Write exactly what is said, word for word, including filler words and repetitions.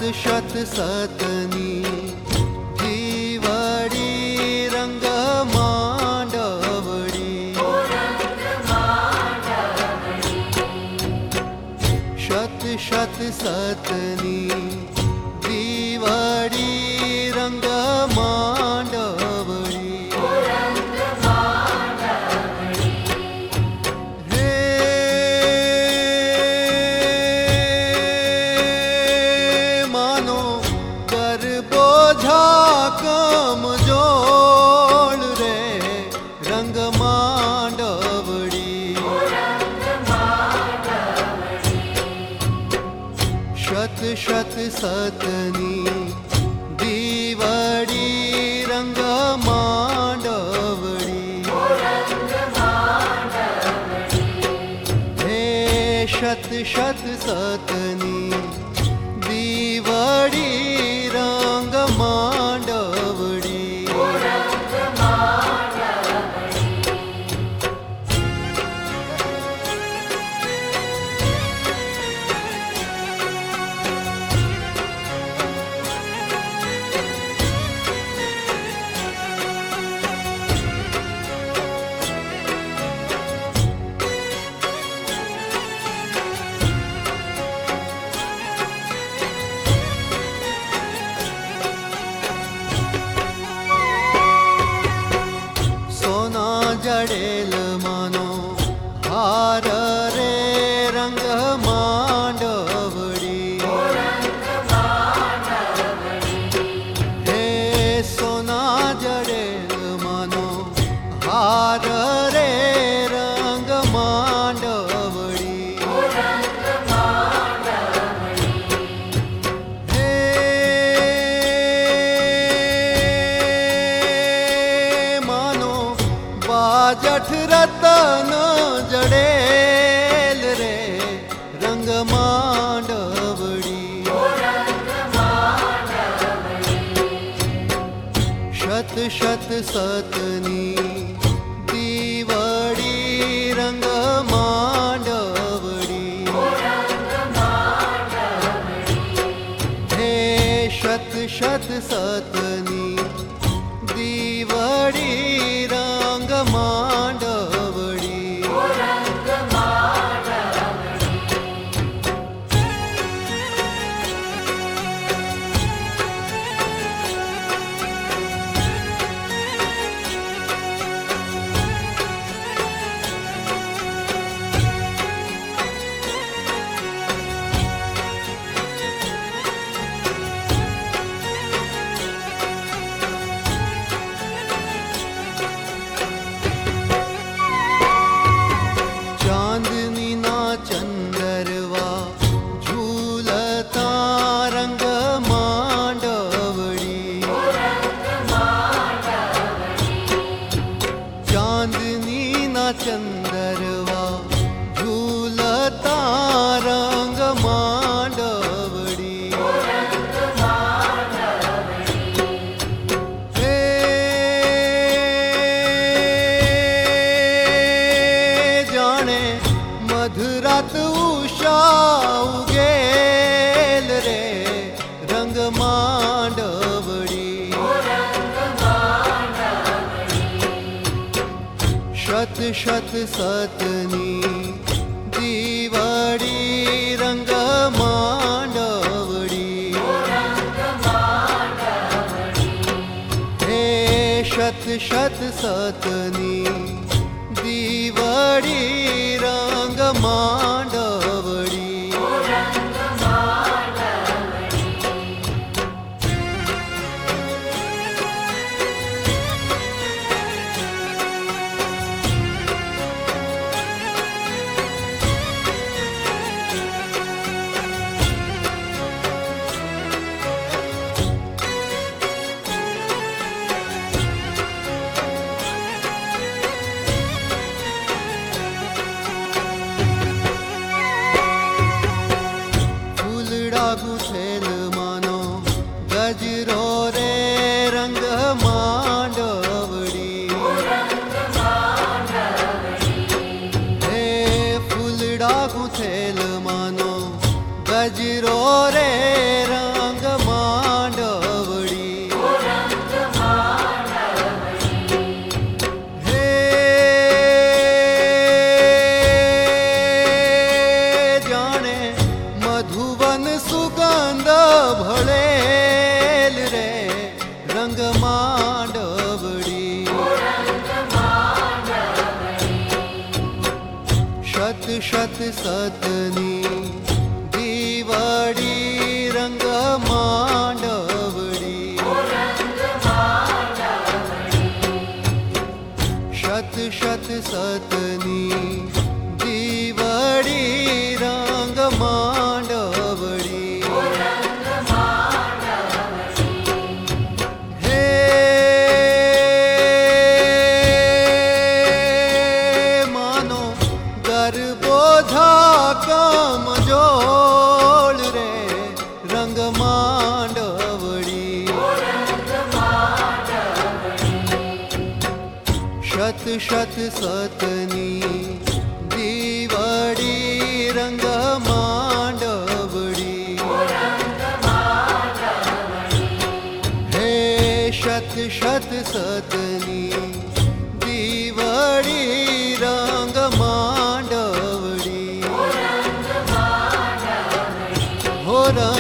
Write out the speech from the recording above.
शत सतनी जीवड़ी रंग मांडवड़ी शत शत सतनी जीवड़ी रंग मांडवड़ी कम जोड़ रे रंग मांडवड़ी शत शत सतनी दीवड़ी रंग मांडवड़ी हे शत शत सतनी दीवड़ी रंग मांडवड़ी जड़ेल मानो हार रे रंग मांडवड़ी हे सोना जड़ेल मानो हार रे रंग मांडवड़ी हे मानो बाजठ रतन जड़ेल रे रंग मांडवड़ी शत शत सतनी दीवड़ी रंग मांडवड़ी हे शत शत सतनी दीवड़ी रंग मांडवड़ी चंदरवा झूलता रंग मांडवड़ी चांदनी ना चंदरवा झूलता रंग मांडवड़ी हे जाने मधुरात उषा उगेल रे रंग मांडवड़ी शत शत सतनी दीवड़ी रंग मांडवड़ी हे शत शत सतनी दीवड़ी रंग मांडवड़ी गुथेल मानो गजरो रे रंग मांडवड़ी हे फूलड़ा गुथेल मानो गजरो रे रंग શત સતની દીવડી રંગ માંડવડી શત શત સતની દીવડી રંગ માંડવડી હે માનો ગરબો ધાકમ જોડ રે રંગ માંડવડી શત શત સતની દીવડી રંગ માંડવડી હે શત શત સતની દીવડી રંગ માંડવડી હો રંગ